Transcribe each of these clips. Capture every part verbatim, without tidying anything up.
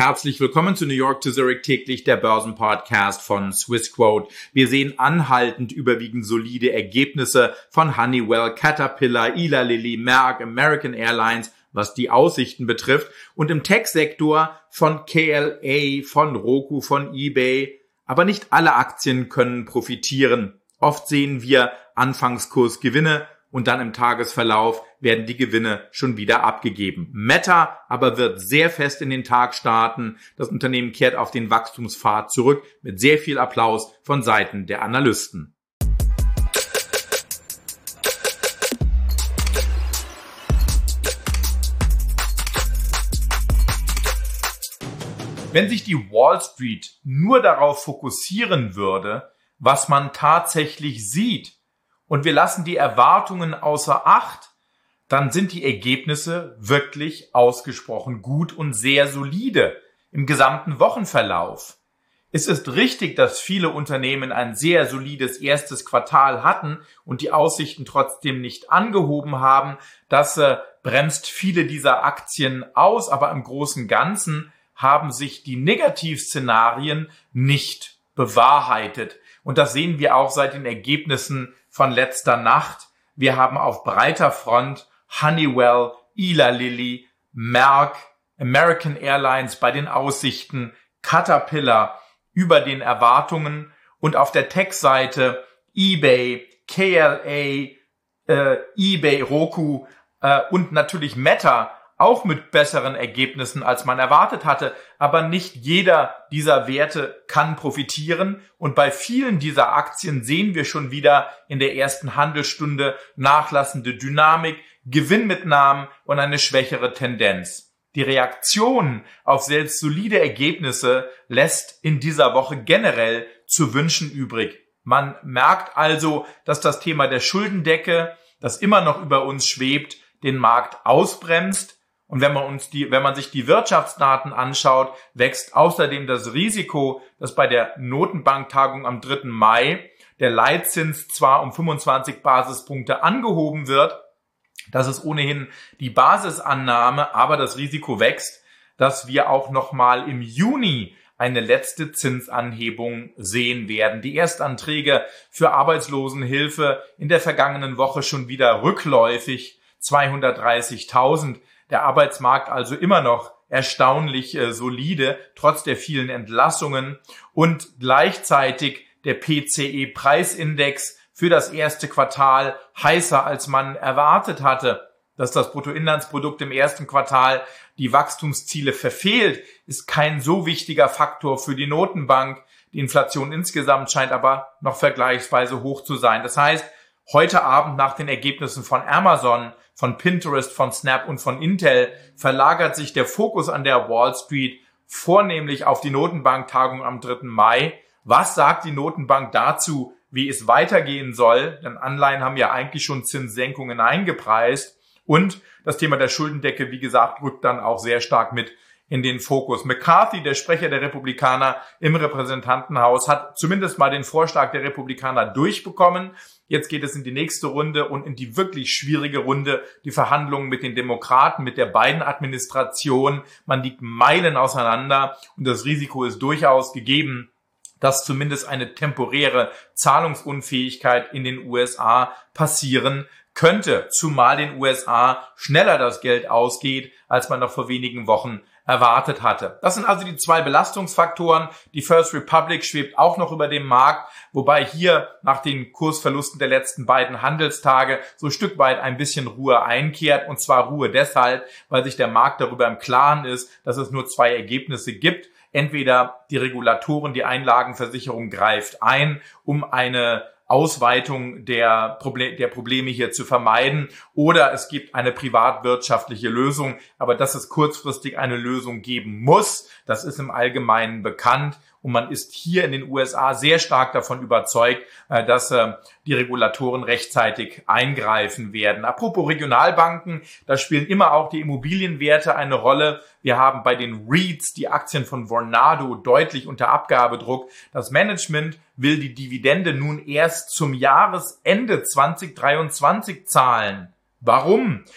Herzlich willkommen zu New York to Zurich täglich, der Börsenpodcast von Swissquote. Wir sehen anhaltend überwiegend solide Ergebnisse von Honeywell, Caterpillar, Eli Lilly, Merck, American Airlines, was die Aussichten betrifft, und im Tech-Sektor von K L A, von Roku, von eBay. Aber nicht alle Aktien können profitieren. Oft sehen wir Anfangskursgewinne und dann im Tagesverlauf werden die Gewinne schon wieder abgegeben. Meta aber wird sehr fest in den Tag starten. Das Unternehmen kehrt auf den Wachstumspfad zurück mit sehr viel Applaus von Seiten der Analysten. Wenn sich die Wall Street nur darauf fokussieren würde, was man tatsächlich sieht, und wir lassen die Erwartungen außer Acht, dann sind die Ergebnisse wirklich ausgesprochen gut und sehr solide im gesamten Wochenverlauf. Es ist richtig, dass viele Unternehmen ein sehr solides erstes Quartal hatten und die Aussichten trotzdem nicht angehoben haben. Das äh, bremst viele dieser Aktien aus, aber im Großen und Ganzen haben sich die Negativszenarien nicht bewahrheitet. Und das sehen wir auch seit den Ergebnissen von letzter Nacht. Wir haben auf breiter Front Honeywell, Eli Lilly, Merck, American Airlines bei den Aussichten, Caterpillar über den Erwartungen und auf der Tech-Seite eBay, K L A, äh, eBay, Roku äh, und natürlich Meta auch mit besseren Ergebnissen, als man erwartet hatte. Aber nicht jeder dieser Werte kann profitieren. Und bei vielen dieser Aktien sehen wir schon wieder in der ersten Handelsstunde nachlassende Dynamik, Gewinnmitnahmen und eine schwächere Tendenz. Die Reaktion auf selbst solide Ergebnisse lässt in dieser Woche generell zu wünschen übrig. Man merkt also, dass das Thema der Schuldendecke, das immer noch über uns schwebt, den Markt ausbremst. Und wenn man uns die, wenn man sich die Wirtschaftsdaten anschaut, wächst außerdem das Risiko, dass bei der Notenbanktagung am dritten Mai der Leitzins zwar um fünfundzwanzig Basispunkte angehoben wird, das ist ohnehin die Basisannahme, aber das Risiko wächst, dass wir auch nochmal im Juni eine letzte Zinsanhebung sehen werden. Die Erstanträge für Arbeitslosenhilfe in der vergangenen Woche schon wieder rückläufig, zweihundertdreißigtausend. Der Arbeitsmarkt also immer noch erstaunlich äh, solide, trotz der vielen Entlassungen, und gleichzeitig der P C E-Preisindex für das erste Quartal heißer, als man erwartet hatte. Dass das Bruttoinlandsprodukt im ersten Quartal die Wachstumsziele verfehlt, ist kein so wichtiger Faktor für die Notenbank. Die Inflation insgesamt scheint aber noch vergleichsweise hoch zu sein. Das heißt, heute Abend nach den Ergebnissen von Amazon, von Pinterest, von Snap und von Intel verlagert sich der Fokus an der Wall Street vornehmlich auf die Notenbanktagung am dritten Mai. Was sagt die Notenbank dazu, wie es weitergehen soll? Denn Anleihen haben ja eigentlich schon Zinssenkungen eingepreist. Und das Thema der Schuldendecke, wie gesagt, rückt dann auch sehr stark mit in den Fokus. McCarthy, der Sprecher der Republikaner im Repräsentantenhaus, hat zumindest mal den Vorschlag der Republikaner durchbekommen. Jetzt geht es in die nächste Runde und in die wirklich schwierige Runde, die Verhandlungen mit den Demokraten, mit der Biden-Administration. Man liegt Meilen auseinander und das Risiko ist durchaus gegeben, dass zumindest eine temporäre Zahlungsunfähigkeit in den U S A passieren könnte, zumal den U S A schneller das Geld ausgeht, als man noch vor wenigen Wochen erwartet hatte. Das sind also die zwei Belastungsfaktoren. Die First Republic schwebt auch noch über dem Markt, wobei hier nach den Kursverlusten der letzten beiden Handelstage so ein Stück weit ein bisschen Ruhe einkehrt. Und zwar Ruhe deshalb, weil sich der Markt darüber im Klaren ist, dass es nur zwei Ergebnisse gibt. Entweder die Regulatoren, die Einlagenversicherung greift ein, um eine Ausweitung der, Proble- der Probleme hier zu vermeiden, oder es gibt eine privatwirtschaftliche Lösung, aber dass es kurzfristig eine Lösung geben muss, das ist im Allgemeinen bekannt. Und man ist hier in den U S A sehr stark davon überzeugt, dass die Regulatoren rechtzeitig eingreifen werden. Apropos Regionalbanken, da spielen immer auch die Immobilienwerte eine Rolle. Wir haben bei den REITs die Aktien von Vornado deutlich unter Abgabedruck. Das Management will die Dividende nun erst zum Jahresende zwanzig dreiundzwanzig zahlen. Warum?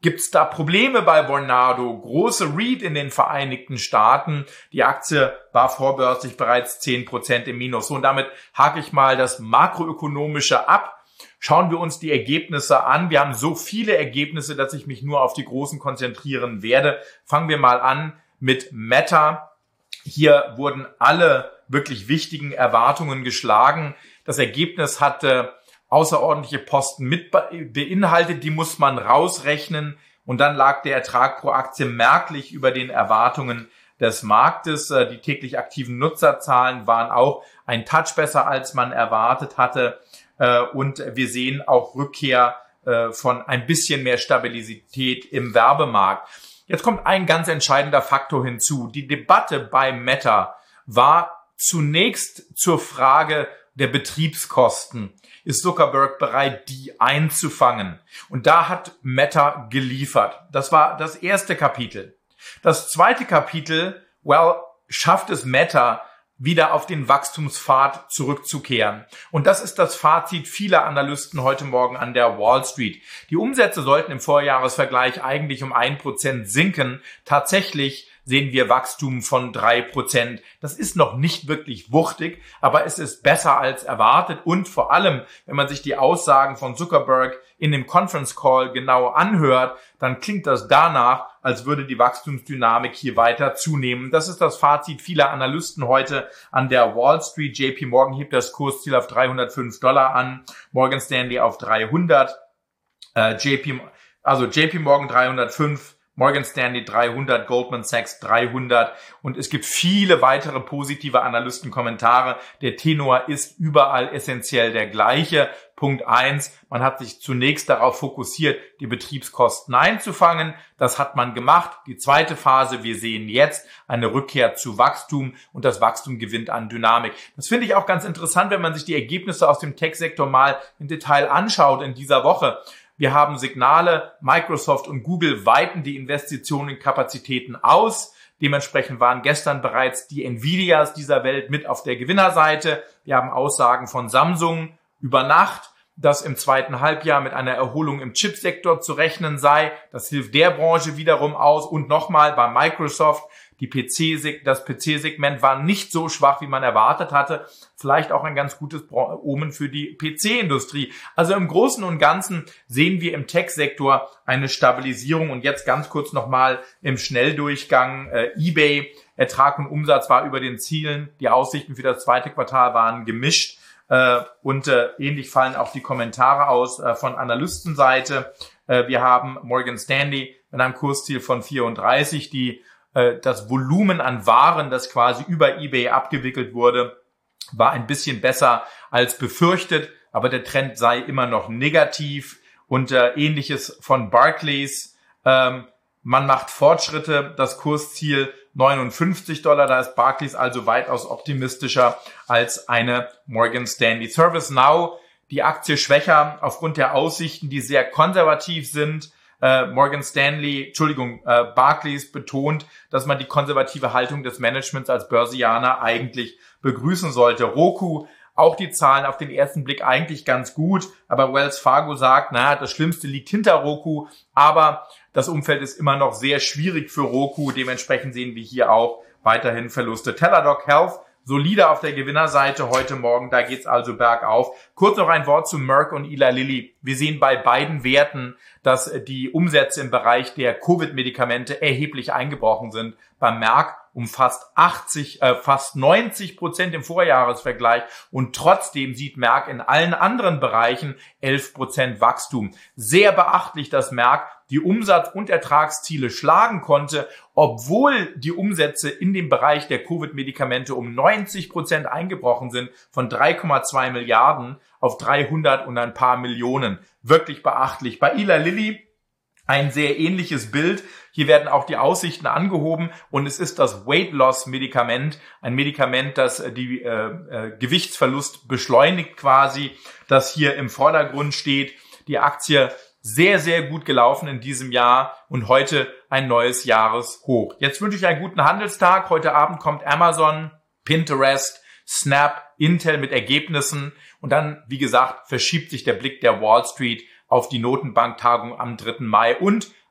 Gibt es da Probleme bei Vornado? Große R E I T in den Vereinigten Staaten. Die Aktie war vorbörslich bereits zehn Prozent im Minus. So, und damit hake ich mal das Makroökonomische ab. Schauen wir uns die Ergebnisse an. Wir haben so viele Ergebnisse, dass ich mich nur auf die großen konzentrieren werde. Fangen wir mal an mit Meta. Hier wurden alle wirklich wichtigen Erwartungen geschlagen. Das Ergebnis hatte außerordentliche Posten mit beinhaltet, die muss man rausrechnen. Und dann lag der Ertrag pro Aktie merklich über den Erwartungen des Marktes. Die täglich aktiven Nutzerzahlen waren auch ein Touch besser, als man erwartet hatte. Und wir sehen auch Rückkehr von ein bisschen mehr Stabilität im Werbemarkt. Jetzt kommt ein ganz entscheidender Faktor hinzu. Die Debatte bei Meta war zunächst zur Frage der Betriebskosten. Ist Zuckerberg bereit, die einzufangen? Und da hat Meta geliefert. Das war das erste Kapitel. Das zweite Kapitel, well, schafft es Meta, wieder auf den Wachstumspfad zurückzukehren. Und das ist das Fazit vieler Analysten heute Morgen an der Wall Street. Die Umsätze sollten im Vorjahresvergleich eigentlich um ein Prozent sinken. Tatsächlich sehen wir Wachstum von drei Prozent. Das ist noch nicht wirklich wuchtig, aber es ist besser als erwartet. Und vor allem, wenn man sich die Aussagen von Zuckerberg in dem Conference Call genau anhört, dann klingt das danach, als würde die Wachstumsdynamik hier weiter zunehmen. Das ist das Fazit vieler Analysten heute an der Wall Street. J P Morgan hebt das Kursziel auf dreihundertfünf Dollar an, Morgan Stanley auf dreihundert, äh, J P, also J P Morgan dreihundertfünf, Morgan Stanley dreihundert, Goldman Sachs dreihundert und es gibt viele weitere positive Analystenkommentare. Der Tenor ist überall essentiell der gleiche. Punkt eins, man hat sich zunächst darauf fokussiert, die Betriebskosten einzufangen. Das hat man gemacht. Die zweite Phase, wir sehen jetzt eine Rückkehr zu Wachstum und das Wachstum gewinnt an Dynamik. Das finde ich auch ganz interessant, wenn man sich die Ergebnisse aus dem Tech-Sektor mal im Detail anschaut in dieser Woche. Wir haben Signale, Microsoft und Google weiten die Investitionen in Kapazitäten aus. Dementsprechend waren gestern bereits die Nvidias dieser Welt mit auf der Gewinnerseite. Wir haben Aussagen von Samsung über Nacht, dass im zweiten Halbjahr mit einer Erholung im Chipsektor zu rechnen sei. Das hilft der Branche wiederum aus. Und nochmal bei Microsoft, die P C, das P C-Segment war nicht so schwach, wie man erwartet hatte. Vielleicht auch ein ganz gutes Omen für die P C-Industrie. Also im Großen und Ganzen sehen wir im Tech-Sektor eine Stabilisierung. Und jetzt ganz kurz nochmal im Schnelldurchgang. Äh, eBay, Ertrag und Umsatz war über den Zielen. Die Aussichten für das zweite Quartal waren gemischt. Äh, und äh, ähnlich fallen auch die Kommentare aus äh, von Analystenseite. Äh, wir haben Morgan Stanley mit einem Kursziel von vierunddreißig, die das Volumen an Waren, das quasi über eBay abgewickelt wurde, war ein bisschen besser als befürchtet, aber der Trend sei immer noch negativ und äh, ähnliches von Barclays. Ähm, man macht Fortschritte, das Kursziel neunundfünfzig Dollar, da ist Barclays also weitaus optimistischer als eine Morgan Stanley. ServiceNow, die Aktie schwächer aufgrund der Aussichten, die sehr konservativ sind. Uh, Morgan Stanley, Entschuldigung, uh, Barclays betont, dass man die konservative Haltung des Managements als Börsianer eigentlich begrüßen sollte. Roku, auch die Zahlen auf den ersten Blick eigentlich ganz gut, aber Wells Fargo sagt, naja, das Schlimmste liegt hinter Roku, aber das Umfeld ist immer noch sehr schwierig für Roku, dementsprechend sehen wir hier auch weiterhin Verluste. Teladoc Health, solide auf der Gewinnerseite heute Morgen, da geht's also bergauf. Kurz noch ein Wort zu Merck und Eli Lilly. Wir sehen bei beiden Werten, dass die Umsätze im Bereich der Covid-Medikamente erheblich eingebrochen sind. Bei Merck um fast achtzig, äh, fast neunzig Prozent im Vorjahresvergleich und trotzdem sieht Merck in allen anderen Bereichen elf Prozent Wachstum. Sehr beachtlich, dass Merck die Umsatz- und Ertragsziele schlagen konnte, obwohl die Umsätze in dem Bereich der Covid-Medikamente um neunzig Prozent eingebrochen sind, von drei Komma zwei Milliarden auf dreihundert und ein paar Millionen. Wirklich beachtlich. Bei Eli Lilly ein sehr ähnliches Bild. Hier werden auch die Aussichten angehoben und es ist das Weight-Loss-Medikament, ein Medikament, das die äh, äh, Gewichtsverlust beschleunigt quasi, das hier im Vordergrund steht. Die Aktie sehr, sehr gut gelaufen in diesem Jahr und heute ein neues Jahreshoch. Jetzt wünsche ich einen guten Handelstag. Heute Abend kommt Amazon, Pinterest, Snap, Intel mit Ergebnissen und dann, wie gesagt, verschiebt sich der Blick der Wall Street auf die Notenbanktagung am dritten Mai und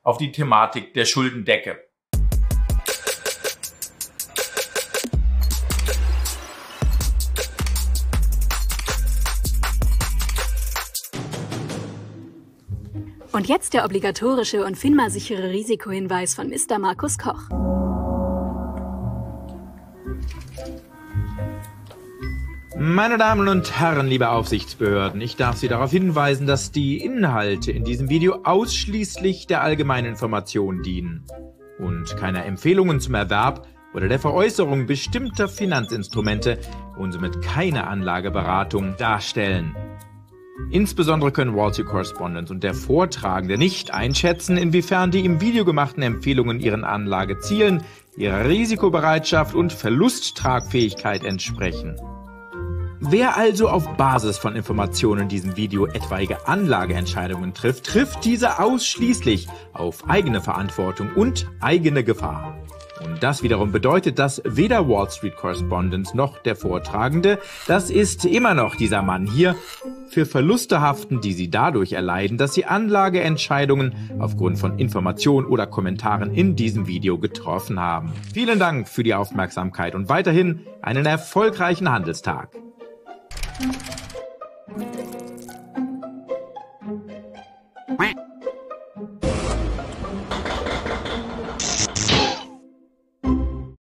auf die Thematik der Schuldendecke. Und jetzt der obligatorische und FINMA-sichere Risikohinweis von Mister Markus Koch. Meine Damen und Herren, liebe Aufsichtsbehörden, ich darf Sie darauf hinweisen, dass die Inhalte in diesem Video ausschließlich der allgemeinen Information dienen und keine Empfehlungen zum Erwerb oder der Veräußerung bestimmter Finanzinstrumente und somit keine Anlageberatung darstellen. Insbesondere können Wall Street Correspondent und der Vortragende nicht einschätzen, inwiefern die im Video gemachten Empfehlungen ihren Anlagezielen, ihrer Risikobereitschaft und Verlusttragfähigkeit entsprechen. Wer also auf Basis von Informationen in diesem Video etwaige Anlageentscheidungen trifft, trifft diese ausschließlich auf eigene Verantwortung und eigene Gefahr. Und das wiederum bedeutet, dass weder Wall Street Correspondent noch der Vortragende, das ist immer noch dieser Mann hier, für Verluste haften, die sie dadurch erleiden, dass sie Anlageentscheidungen aufgrund von Informationen oder Kommentaren in diesem Video getroffen haben. Vielen Dank für die Aufmerksamkeit und weiterhin einen erfolgreichen Handelstag.